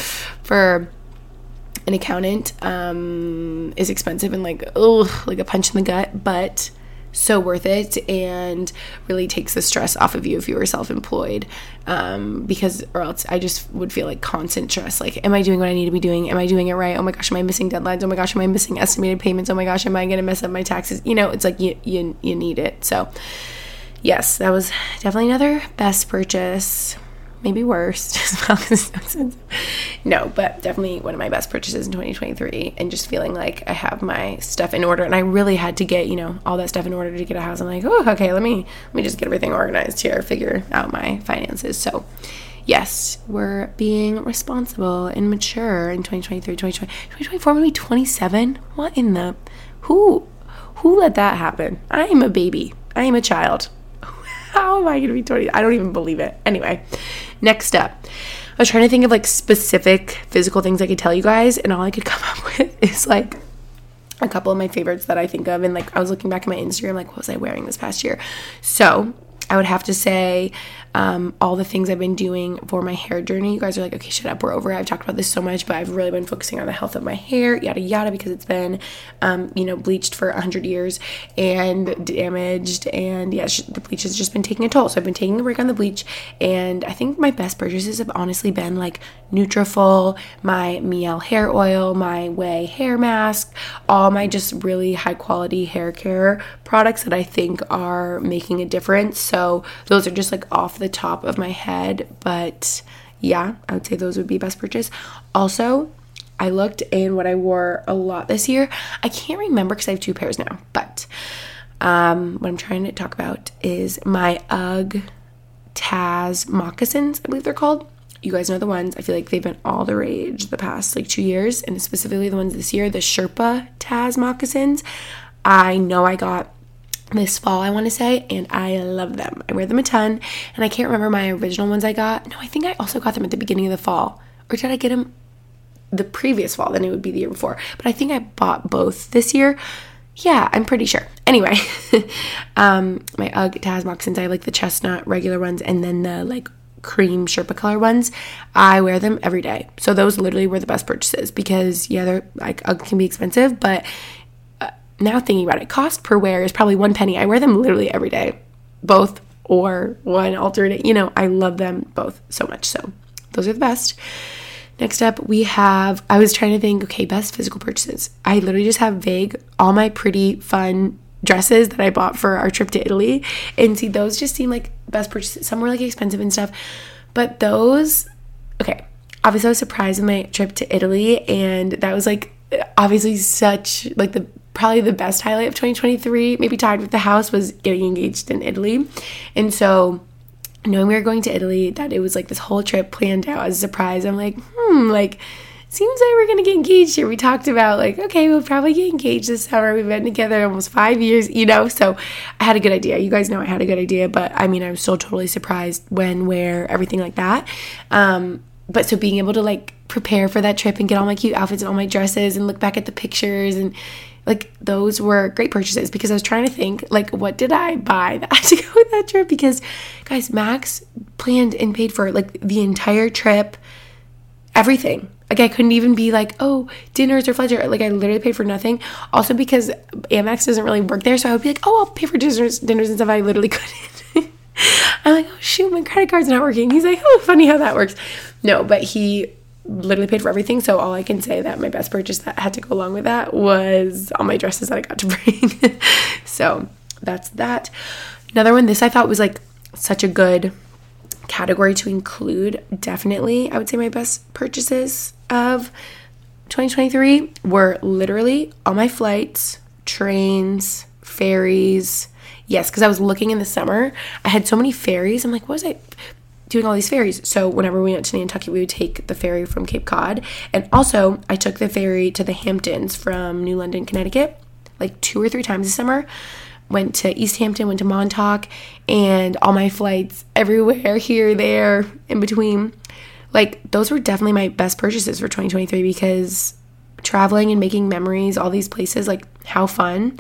Speaker 3: for an accountant um, is expensive and like, oh, like a punch in the gut, but so worth it, and really takes the stress off of you if you were self-employed, um, because or else I just would feel like constant stress. Like, am I doing what I need to be doing? Am I doing it right? Oh my gosh, am I missing deadlines? Oh my gosh, am I missing estimated payments? Oh my gosh, am I going to mess up my taxes? You know, it's like you, you, you need it. So yes, that was definitely another best purchase. Maybe worst as well, because it's so expensive. No, but definitely one of my best purchases in twenty twenty-three, and just feeling like I have my stuff in order. And I really had to get, you know, all that stuff in order to get a house. I'm like, oh, okay, let me let me just get everything organized here, figure out my finances. So yes, we're being responsible and mature in twenty twenty-three, twenty twenty, twenty twenty-four, maybe twenty-seven. What in the, who, who let that happen? I am a baby. I am a child. How am I going to be twenty? I don't even believe it. Anyway, next up, I was trying to think of like specific physical things I could tell you guys, and all I could come up with is like a couple of my favorites that I think of. And like, I was looking back at my Instagram, like, what was I wearing this past year? So I would have to say um, all the things I've been doing for my hair journey. You guys are like, okay, shut up, we're over it. I've talked about this so much, but I've really been focusing on the health of my hair, yada, yada, because it's been, um, you know, bleached for one hundred years and damaged. And yeah, the bleach has just been taking a toll. So I've been taking a break on the bleach. And I think my best purchases have honestly been like Nutrafol, my Mielle hair oil, my Way hair mask, all my just really high quality hair care products that I think are making a difference. So those are just like off the top of my head, but yeah, I would say those would be best purchase. Also, I looked in what I wore a lot this year. I can't remember because I have two pairs now, but um, what I'm trying to talk about is my UGG Tazz moccasins, I believe they're called. You guys know the ones. I feel like they've been all the rage the past like two years, and specifically the ones this year, the Sherpa Tazz moccasins. I know I got this fall, I want to say, and I love them. I wear them a ton, and I can't remember my original ones I got. No, I think I also got them at the beginning of the fall, or did I get them the previous fall? Then it would be the year before, but I think I bought both this year. Yeah, I'm pretty sure. Anyway, um, my UGG Tazz moccasins, I like the chestnut regular ones, and then the like cream Sherpa color ones. I wear them every day, so those literally were the best purchases, because yeah, they're like UGG can be expensive, but now thinking about it, cost per wear is probably one penny. I wear them literally every day. Both or one alternate. You know, I love them both so much. So those are the best. Next up, we have, I was trying to think, okay, best physical purchases. I literally just have vague, all my pretty, fun dresses that I bought for our trip to Italy. And see, those just seem like best purchases. Some were like expensive and stuff. But those, okay, obviously I was surprised with my trip to Italy. And that was like, obviously such, like the, probably the best highlight of twenty twenty-three, maybe tied with the house, was getting engaged in Italy. And so knowing we were going to Italy, that it was like this whole trip planned out as a surprise. I'm like, hmm, like, seems like we're going to get engaged here. We talked about like, okay, we'll probably get engaged this summer. We've been together almost five years, you know? So I had a good idea. You guys know I had a good idea, but I mean, I was still totally surprised when, where, everything like that. Um, but so being able to like prepare for that trip and get all my cute outfits and all my dresses and look back at the pictures, and like those were great purchases, because I was trying to think, like, what did I buy that had to go with that trip? Because guys, Max planned and paid for like the entire trip, everything. Like I couldn't even be like, oh, dinners or flights. Like I literally paid for nothing. Also because Amex doesn't really work there, so I would be like, oh, I'll pay for dinners, dinners and stuff. I literally couldn't. I'm like, oh shoot, my credit card's not working. He's like, oh, funny how that works. No, but he literally paid for everything. So all I can say that my best purchase that had to go along with that was all my dresses that I got to bring. So that's that. Another one, this I thought was like such a good category to include. Definitely, I would say my best purchases of twenty twenty-three were literally all my flights, trains, ferries. Yes, because I was looking in the summer, I had so many ferries. I'm like, what was I doing all these ferries? So whenever we went to Nantucket, we would take the ferry from Cape Cod. And also I took the ferry to the Hamptons from New London, Connecticut, like two or three times this summer. Went to East Hampton, went to Montauk, and all my flights everywhere, here, there, in between. Like those were definitely my best purchases for twenty twenty-three, because traveling and making memories, all these places, like how fun.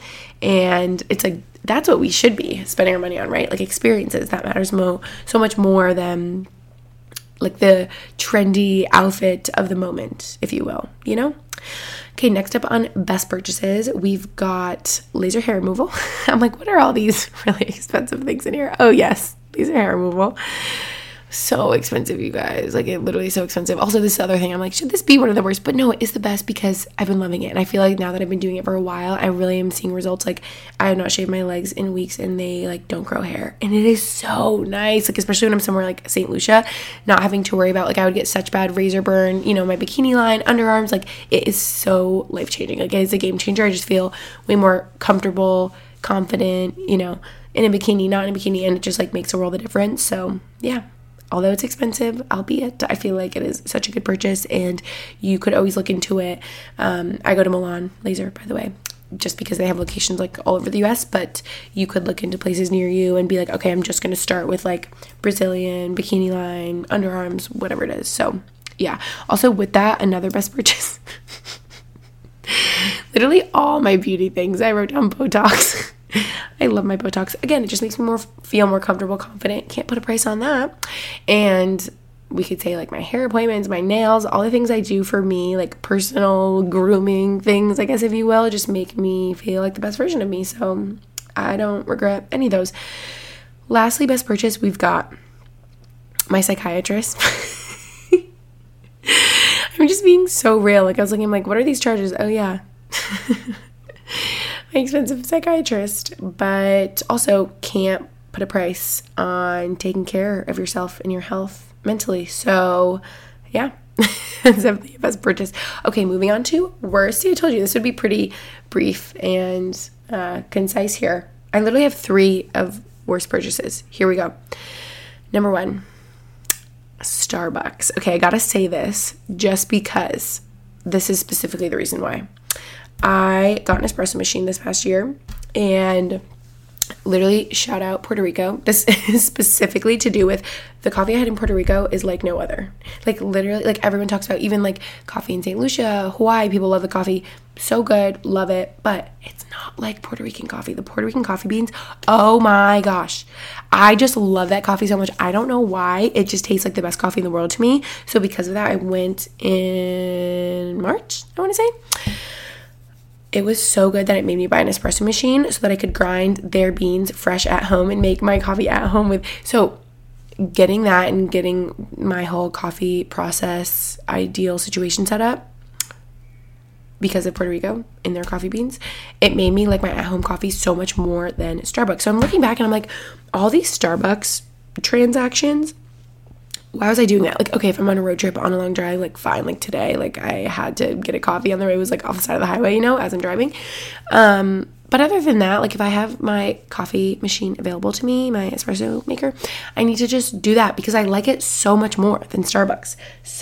Speaker 3: And it's like, that's what we should be spending our money on, right? Like experiences. That matters mo- so much more than like the trendy outfit of the moment, if you will, you know? Okay, next up on best purchases, we've got laser hair removal. I'm like, what are all these really expensive things in here? Oh yes, laser hair removal. So expensive, you guys. Like, it literally is so expensive. Also, this other thing, I'm like, should this be one of the worst? But no, it is the best, because I've been loving it. And I feel like now that I've been doing it for a while, I really am seeing results. Like, I have not shaved my legs in weeks, and they, like, don't grow hair. And it is so nice. Like, especially when I'm somewhere like Saint Lucia, not having to worry about, like, I would get such bad razor burn, you know, my bikini line, underarms. Like, it is so life-changing. Like, it is a game changer. I just feel way more comfortable, confident, you know, in a bikini, not in a bikini. And it just, like, makes a world of difference. So, yeah. Although it's expensive, albeit, I feel like it is such a good purchase, and you could always look into it. Um, I go to Milan Laser, by the way, just because they have locations like all over the U S, but you could look into places near you and be like, okay, I'm just going to start with like Brazilian, bikini line, underarms, whatever it is. So yeah. Also with that, another best purchase. Literally all my beauty things. I wrote down Botox. I love my Botox. Again, it just makes me more feel more comfortable, confident. Can't put a price on that. And we could say like my hair appointments, my nails, all the things I do for me, like personal grooming things, I guess, if you will, just make me feel like the best version of me. So I don't regret any of those. Lastly, best purchase, we've got my psychiatrist. I'm just being so real. Like I was looking, I'm like, what are these charges? Oh yeah. My expensive psychiatrist, but also can't put a price on taking care of yourself and your health mentally. So yeah, that's definitely a best purchase. Okay, moving on to worst. See, I told you this would be pretty brief and uh, concise here. I literally have three of worst purchases. Here we go. Number one, Starbucks. Okay, I gotta say this just because this is specifically the reason why. I got an espresso machine this past year, and literally shout out Puerto Rico. This is specifically to do with the coffee I had in Puerto Rico is like no other. Like literally, like everyone talks about, even like coffee in Saint Lucia, Hawaii, people love the coffee. So good, love it, but it's not like Puerto Rican coffee. The Puerto Rican coffee beans, oh my gosh. I just love that coffee so much. I don't know why. It just tastes like the best coffee in the world to me. So because of that, I went in March, I want to say. it was so good that it made me buy an espresso machine so that I could grind their beans fresh at home and make my coffee at home with, so getting that and getting my whole coffee process ideal situation set up because of Puerto Rico and their coffee beans, it made me like my at-home coffee so much more than Starbucks. So I'm looking back and I'm like, all these Starbucks transactions, why was I doing that? Like, okay, if I'm on a road trip on a long drive, like fine, like today, like I had to get a coffee on the road. It was like off the side of the highway, you know, as I'm driving. Um, but other than that, like if I have my coffee machine available to me, my espresso maker, I need to just do that because I like it so much more than Starbucks.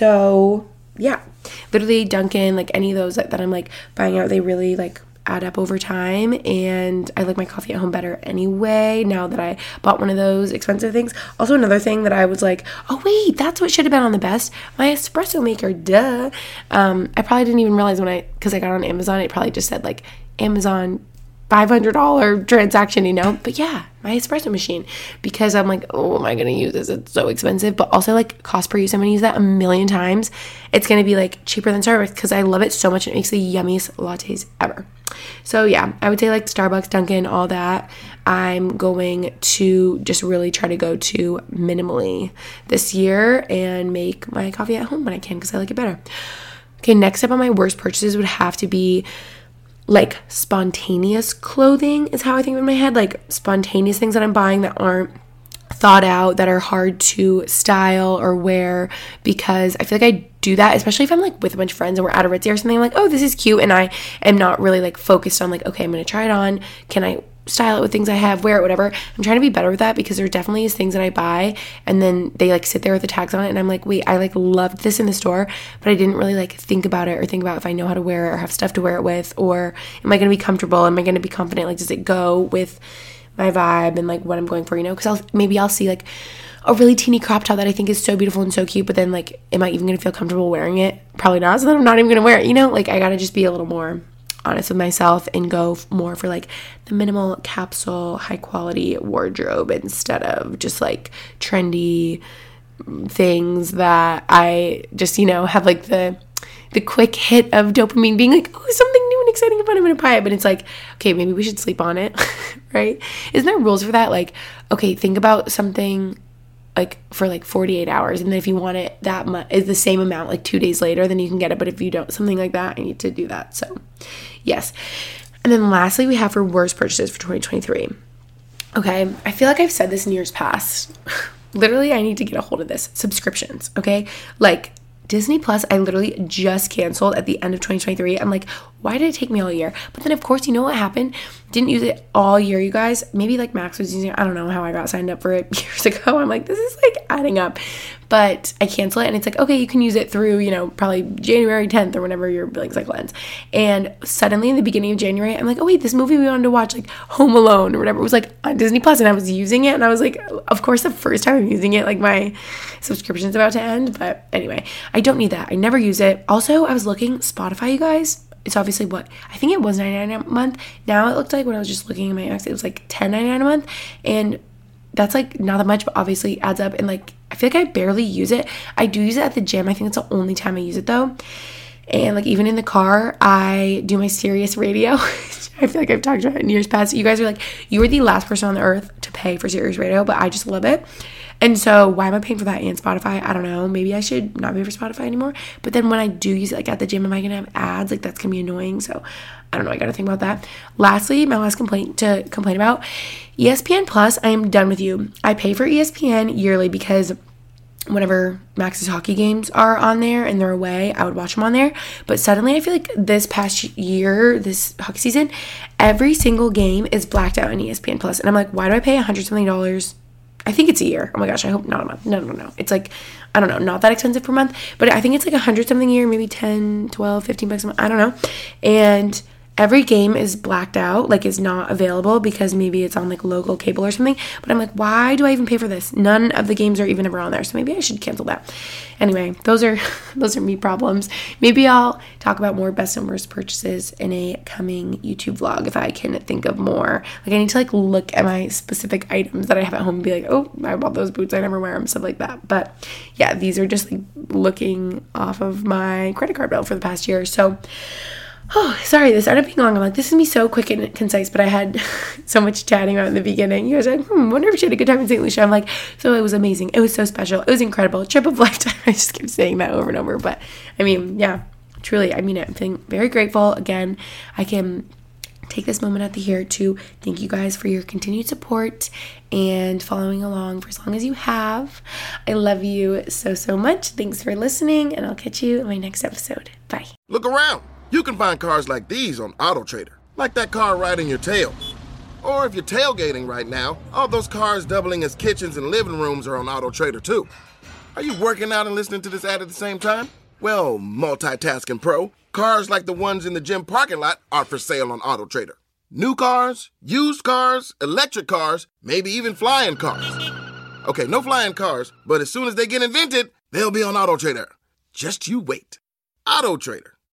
Speaker 3: So yeah, literally Dunkin', like any of those that, that I'm like buying out, they really like add up over time, and I like my coffee at home better anyway now that I bought one of those expensive things. Also, another thing that I was like, oh wait, that's what should have been on the best, my espresso maker, duh. um I probably didn't even realize when I, because I got on Amazon, it probably just said like Amazon five hundred dollars transaction, you know. But yeah, my espresso machine, because I'm like, oh, am I gonna use this? It's so expensive. But also like cost per use, I'm gonna use that a million times. It's gonna be like cheaper than Starbucks because I love it so much. It makes the yummiest lattes ever. So yeah, I would say like Starbucks, Dunkin', all that. I'm going to just really try to go to minimally this year and make my coffee at home when I can because I like it better. Okay, next up on my worst purchases would have to be like spontaneous clothing is how I think of it in my head. Like spontaneous things that I'm buying that aren't thought out, that are hard to style or wear, because I feel like I do that, especially if I'm like with a bunch of friends and we're at a Ritzy or something. I'm like, oh, this is cute, and I am not really like focused on like, okay, I'm gonna try it on, can I style it with things I have, wear it, whatever. I'm trying to be better with that because there definitely is things that I buy and then they like sit there with the tags on it and I'm like, wait, I like loved this in the store, but I didn't really like think about it or think about if I know how to wear it or have stuff to wear it with, or am I going to be comfortable, am I going to be confident, like does it go with my vibe and like what I'm going for, you know? Because I'll maybe I'll see like a really teeny crop top that I think is so beautiful and so cute, but then like, am I even going to feel comfortable wearing it? Probably not. So then I'm not even going to wear it, you know? Like I got to just be a little more honest with myself and go more for like the minimal capsule high quality wardrobe instead of just like trendy things that I just, you know, have like the the quick hit of dopamine being like, oh, something new and exciting and fun, I'm gonna buy it. But it's like, okay, maybe we should sleep on it. Right? Isn't there rules for that? Like, okay, think about something like for like forty-eight hours, and then if you want it that much is the same amount like two days later, then you can get it. But if you don't, something like that, I need to do that. So yes. And then lastly, we have for worst purchases for twenty twenty-three. Okay, I feel like I've said this in years past. Literally, I need to get a hold of this. Subscriptions, okay? Like Disney Plus, I literally just canceled at the end of twenty twenty-three. I'm like, why did it take me all year? But then, of course, you know what happened? Didn't use it all year, you guys. Maybe, like, Max was using it. I don't know how I got signed up for it years ago. I'm like, this is, like, adding up. But I cancel it, and it's like, okay, you can use it through, you know, probably January tenth or whenever your billing cycle ends. And suddenly, in the beginning of January, I'm like, oh, wait, this movie we wanted to watch, like, Home Alone or whatever, it was, like, on Disney Plus, and I was using it, and I was like, of course, the first time I'm using it, like, my subscription's about to end. But anyway, I don't need that. I never use it. Also, I was looking, Spotify, you guys, it's obviously what, I think it was ninety-nine a month. Now it looked like when I was just looking at my ex, it was like ten ninety-nine a month. And that's like not that much, but obviously adds up. And like, I feel like I barely use it. I do use it at the gym. I think that's the only time I use it though. And like even in the car, I do my Sirius radio. I feel like I've talked about it in years past. You guys are like, you are the last person on the earth to pay for Sirius radio, but I just love it. And so why am I paying for that and Spotify? I don't know. Maybe I should not pay for Spotify anymore. But then when I do use it like at the gym, am I going to have ads? Like that's going to be annoying. So I don't know. I got to think about that. Lastly, my last complaint to complain about, E S P N Plus, I am done with you. I pay for E S P N yearly because whenever Max's hockey games are on there and they're away, I would watch them on there. But suddenly I feel like this past year, this hockey season, every single game is blacked out in E S P N Plus. And I'm like, why do I pay a hundred something dollars? I think it's a year. Oh my gosh, I hope not a month. No, no, no. It's like, I don't know, not that expensive per month. But I think it's like a hundred something a year, maybe ten, twelve, fifteen bucks a month. I don't know. And every game is blacked out, like is not available because maybe it's on like local cable or something. But I'm like, why do I even pay for this? None of the games are even ever on there. So maybe I should cancel that. Anyway, those are those are me problems. Maybe I'll talk about more best and worst purchases in a coming YouTube vlog if I can think of more. Like I need to like look at my specific items that I have at home and be like, oh, I bought those boots, I never wear them, stuff like that. But yeah, these are just like looking off of my credit card bill for the past year. So Oh, sorry, this started being long. I'm like, this is going to be so quick and concise, but I had so much chatting about in the beginning. You guys are like, hmm, wonder if she had a good time in Saint Lucia. I'm like, so it was amazing. It was so special. It was incredible. Trip of lifetime. I just keep saying that over and over. But, I mean, yeah, truly, I mean it. I'm feeling very grateful. Again, I can take this moment at the here to thank you guys for your continued support and following along for as long as you have. I love you so, so much. Thanks for listening, and I'll catch you in my next episode. Bye.
Speaker 2: Look around. You can find cars like these on AutoTrader, like that car riding your tail. Or if you're tailgating right now, all those cars doubling as kitchens and living rooms are on AutoTrader too. Are you working out and listening to this ad at the same time? Well, multitasking pro, cars like the ones in the gym parking lot are for sale on AutoTrader. New cars, used cars, electric cars, maybe even flying cars. Okay, no flying cars, but as soon as they get invented, they'll be on AutoTrader. Just you wait. AutoTrader.